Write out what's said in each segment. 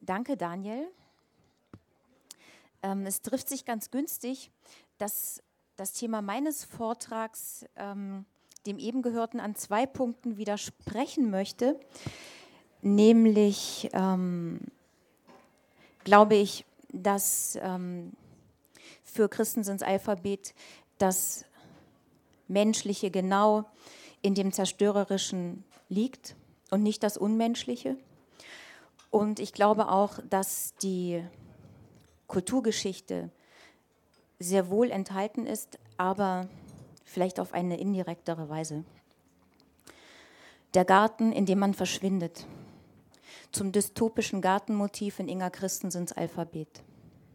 Danke, Daniel. Es trifft sich ganz günstig, dass das Thema meines Vortrags dem eben Gehörten an 2 Punkten widersprechen möchte. Nämlich glaube ich, dass für Christensens Alphabet das Menschliche genau in dem Zerstörerischen liegt und nicht das Unmenschliche. Und ich glaube auch, dass die Kulturgeschichte sehr wohl enthalten ist, aber vielleicht auf eine indirektere Weise. Der Garten, in dem man verschwindet. Zum dystopischen Gartenmotiv in Inger Christensens Alphabet.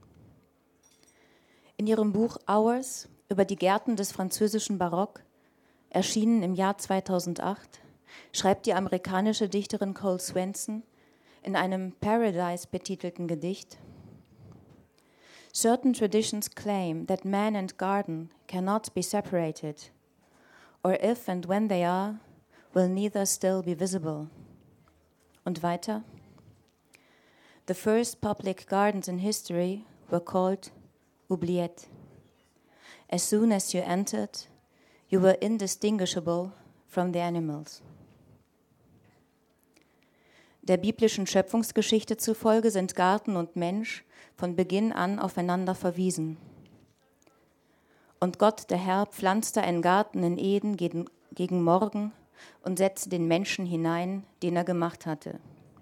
In ihrem Buch Hours über die Gärten des französischen Barock, erschienen im Jahr 2008, schreibt die amerikanische Dichterin Cole Swenson in einem Paradise betitelten Gedicht: Certain traditions claim that man and garden cannot be separated, or if and when they are, will neither still be visible. Und weiter: The first public gardens in history were called oubliettes. As soon as you entered, you were indistinguishable from the animals. Der biblischen Schöpfungsgeschichte zufolge sind Garten und Mensch von Beginn an aufeinander verwiesen. Und Gott, der Herr, pflanzte einen Garten in Eden gegen Morgen und setzte den Menschen hinein, den er gemacht hatte.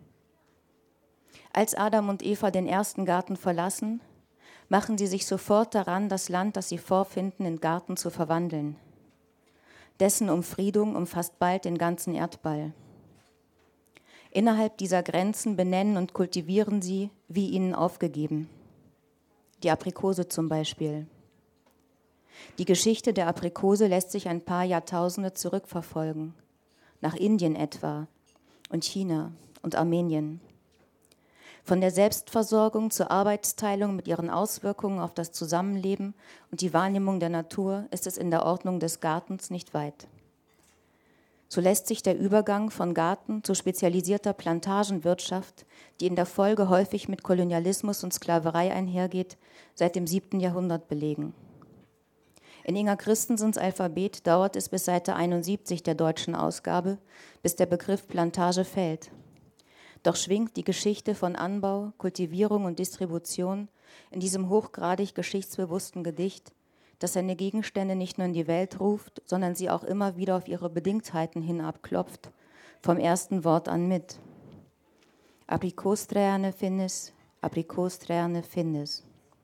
Als Adam und Eva den ersten Garten verlassen, machen sie sich sofort daran, das Land, das sie vorfinden, in Garten zu verwandeln. Dessen Umfriedung umfasst bald den ganzen Erdball. Innerhalb dieser Grenzen benennen und kultivieren sie, wie ihnen aufgegeben. Die Aprikose zum Beispiel. Die Geschichte der Aprikose lässt sich ein paar Jahrtausende zurückverfolgen. Nach Indien etwa und China und Armenien. Von der Selbstversorgung zur Arbeitsteilung mit ihren Auswirkungen auf das Zusammenleben und die Wahrnehmung der Natur ist es in der Ordnung des Gartens nicht weit. So lässt sich der Übergang von Garten zu spezialisierter Plantagenwirtschaft, die in der Folge häufig mit Kolonialismus und Sklaverei einhergeht, seit dem 7. Jahrhundert belegen. In Inger Christensens Alphabet dauert es bis Seite 71 der deutschen Ausgabe, bis der Begriff Plantage fällt. Doch schwingt die Geschichte von Anbau, Kultivierung und Distribution in diesem hochgradig geschichtsbewussten Gedicht, das seine Gegenstände nicht nur in die Welt ruft, sondern sie auch immer wieder auf ihre Bedingtheiten hin abklopft, vom ersten Wort an mit. Aprikosträne finnis, aprikosträne finnis.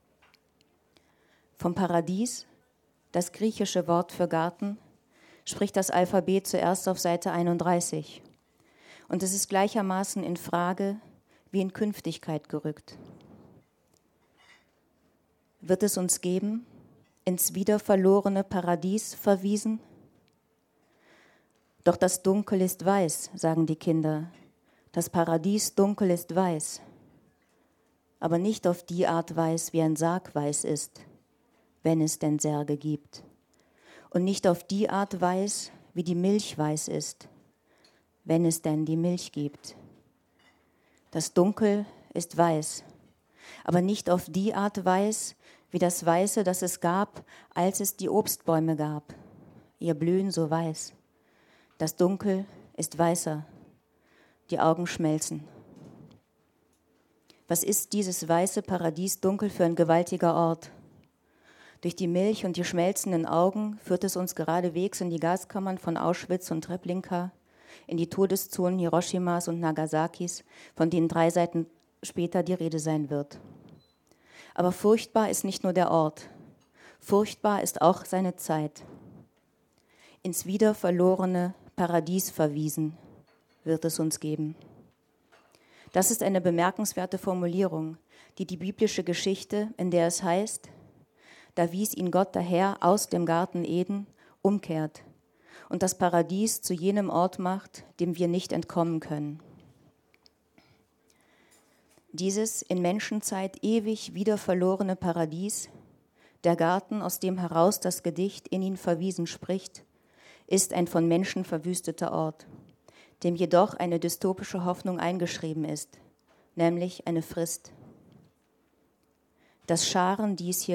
Vom Paradies, das griechische Wort für Garten, spricht das Alphabet zuerst auf Seite 31. Und es ist gleichermaßen in Frage wie in Künftigkeit gerückt. Wird es uns geben, ins wieder verlorene Paradies verwiesen? Doch das Dunkel ist weiß, sagen die Kinder. Das Paradies dunkel ist weiß. Aber nicht auf die Art weiß, wie ein Sarg weiß ist, wenn es denn Särge gibt. Und nicht auf die Art weiß, wie die Milch weiß ist, wenn es denn die Milch gibt. Das Dunkel ist weiß, aber nicht auf die Art weiß, wie das Weiße, das es gab, als es die Obstbäume gab. Ihr Blühen so weiß. Das Dunkel ist weißer, die Augen schmelzen. Was ist dieses weiße Paradiesdunkel für ein gewaltiger Ort? Durch die Milch und die schmelzenden Augen führt es uns geradewegs in die Gaskammern von Auschwitz und Treblinka, in die Todeszonen Hiroshimas und Nagasakis, von denen 3 Seiten später die Rede sein wird. Aber furchtbar ist nicht nur der Ort, furchtbar ist auch seine Zeit. Ins wieder verlorene Paradies verwiesen wird es uns geben. Das ist eine bemerkenswerte Formulierung, die die biblische Geschichte, in der es heißt, da wies ihn Gott daher aus dem Garten Eden, umkehrt und das Paradies zu jenem Ort macht, dem wir nicht entkommen können. Dieses in Menschenzeit ewig wieder verlorene Paradies, der Garten, aus dem heraus das Gedicht in ihn verwiesen spricht, ist ein von Menschen verwüsteter Ort, dem jedoch eine dystopische Hoffnung eingeschrieben ist, nämlich eine Frist. Dass Scharen, die es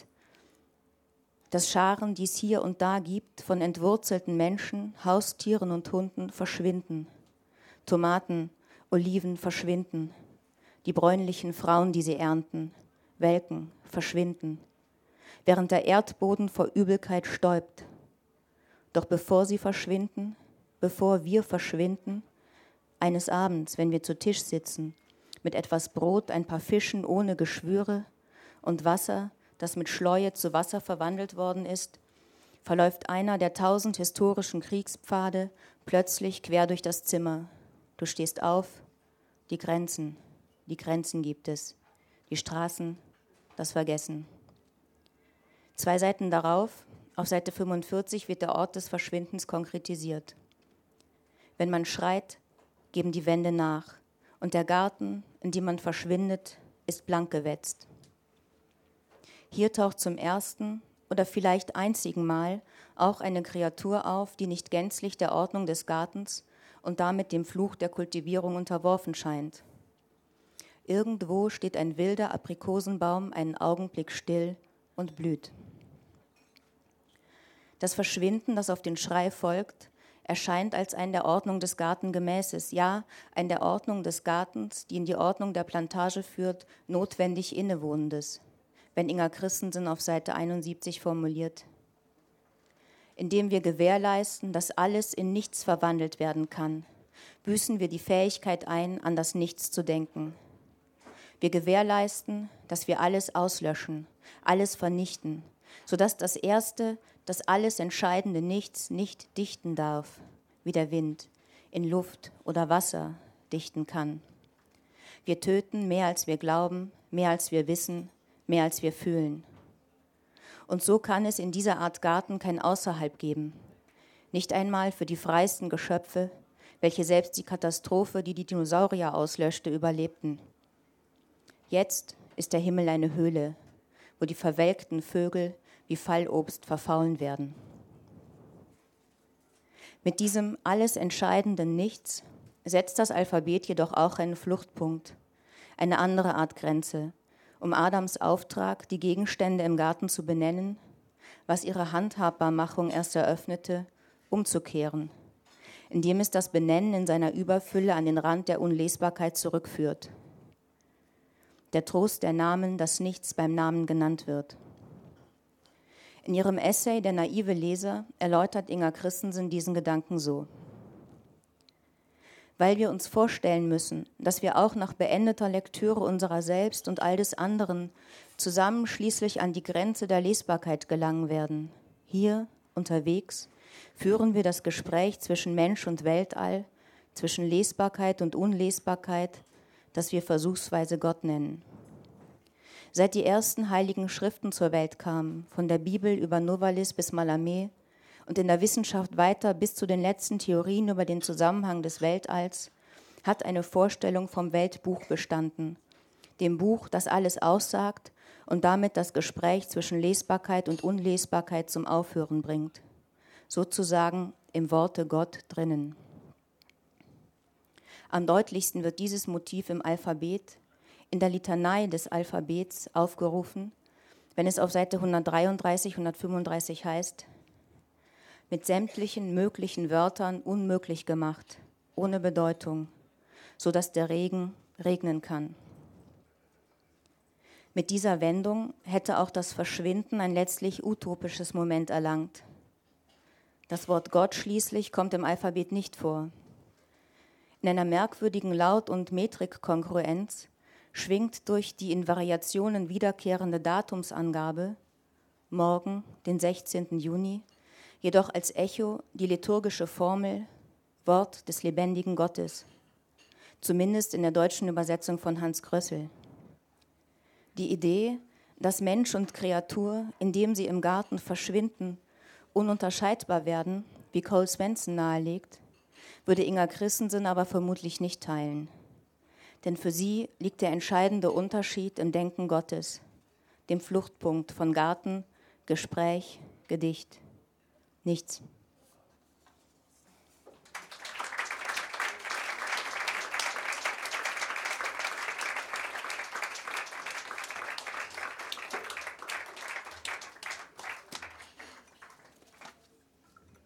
hier und da gibt, von entwurzelten Menschen, Haustieren und Hunden verschwinden. Tomaten, Oliven verschwinden. Die bräunlichen Frauen, die sie ernten, welken, verschwinden. Während der Erdboden vor Übelkeit stäubt. Doch bevor wir verschwinden, eines Abends, wenn wir zu Tisch sitzen, mit etwas Brot, ein paar Fischen ohne Geschwüre und Wasser, das mit Schleue zu Wasser verwandelt worden ist, verläuft einer der 1000 historischen Kriegspfade plötzlich quer durch das Zimmer. Du stehst auf, die Grenzen gibt es, die Straßen, das Vergessen. 2 Seiten darauf, auf Seite 45, wird der Ort des Verschwindens konkretisiert. Wenn man schreit, geben die Wände nach und der Garten, in dem man verschwindet, ist blank gewetzt. Hier taucht zum ersten oder vielleicht einzigen Mal auch eine Kreatur auf, die nicht gänzlich der Ordnung des Gartens und damit dem Fluch der Kultivierung unterworfen scheint. Irgendwo steht ein wilder Aprikosenbaum einen Augenblick still und blüht. Das Verschwinden, das auf den Schrei folgt, erscheint als ein der Ordnung des Gartengemäßes, ja, ein der Ordnung des Gartens, die in die Ordnung der Plantage führt, notwendig Innewohnendes, wenn Inger Christensen auf Seite 71 formuliert. Indem wir gewährleisten, dass alles in nichts verwandelt werden kann, büßen wir die Fähigkeit ein, an das Nichts zu denken. Wir gewährleisten, dass wir alles auslöschen, alles vernichten, sodass das erste, das alles entscheidende Nichts nicht dichten darf, wie der Wind in Luft oder Wasser dichten kann. Wir töten mehr als wir glauben, mehr als wir wissen, mehr als wir fühlen. Und so kann es in dieser Art Garten kein Außerhalb geben, nicht einmal für die freiesten Geschöpfe, welche selbst die Katastrophe, die die Dinosaurier auslöschte, überlebten. Jetzt ist der Himmel eine Höhle, wo die verwelkten Vögel wie Fallobst verfaulen werden. Mit diesem alles entscheidenden Nichts setzt das Alphabet jedoch auch einen Fluchtpunkt, eine andere Art Grenze, um Adams Auftrag, die Gegenstände im Garten zu benennen, was ihre Handhabbarmachung erst eröffnete, umzukehren, indem es das Benennen in seiner Überfülle an den Rand der Unlesbarkeit zurückführt. Der Trost der Namen, dass nichts beim Namen genannt wird. In ihrem Essay »Der naive Leser« erläutert Inger Christensen diesen Gedanken so: Weil wir uns vorstellen müssen, dass wir auch nach beendeter Lektüre unserer selbst und all des anderen zusammen schließlich an die Grenze der Lesbarkeit gelangen werden. Hier, unterwegs, führen wir das Gespräch zwischen Mensch und Weltall, zwischen Lesbarkeit und Unlesbarkeit, das wir versuchsweise Gott nennen. Seit die ersten heiligen Schriften zur Welt kamen, von der Bibel über Novalis bis Mallarmé und in der Wissenschaft weiter bis zu den letzten Theorien über den Zusammenhang des Weltalls, hat eine Vorstellung vom Weltbuch bestanden, dem Buch, das alles aussagt und damit das Gespräch zwischen Lesbarkeit und Unlesbarkeit zum Aufhören bringt, sozusagen im Worte Gott drinnen. Am deutlichsten wird dieses Motiv im Alphabet, in der Litanei des Alphabets aufgerufen, wenn es auf Seite 133, 135 heißt: mit sämtlichen möglichen Wörtern unmöglich gemacht, ohne Bedeutung, sodass der Regen regnen kann. Mit dieser Wendung hätte auch das Verschwinden ein letztlich utopisches Moment erlangt. Das Wort Gott schließlich kommt im Alphabet nicht vor. In einer merkwürdigen Laut- und Metrikkongruenz schwingt durch die in Variationen wiederkehrende Datumsangabe, morgen, den 16. Juni, jedoch als Echo die liturgische Formel Wort des lebendigen Gottes, zumindest in der deutschen Übersetzung von Hans Krössel. Die Idee, dass Mensch und Kreatur, indem sie im Garten verschwinden, ununterscheidbar werden, wie Cole Svensson nahelegt, würde Inger Christensen aber vermutlich nicht teilen. Denn für sie liegt der entscheidende Unterschied im Denken Gottes, dem Fluchtpunkt von Garten, Gespräch, Gedicht. Nichts.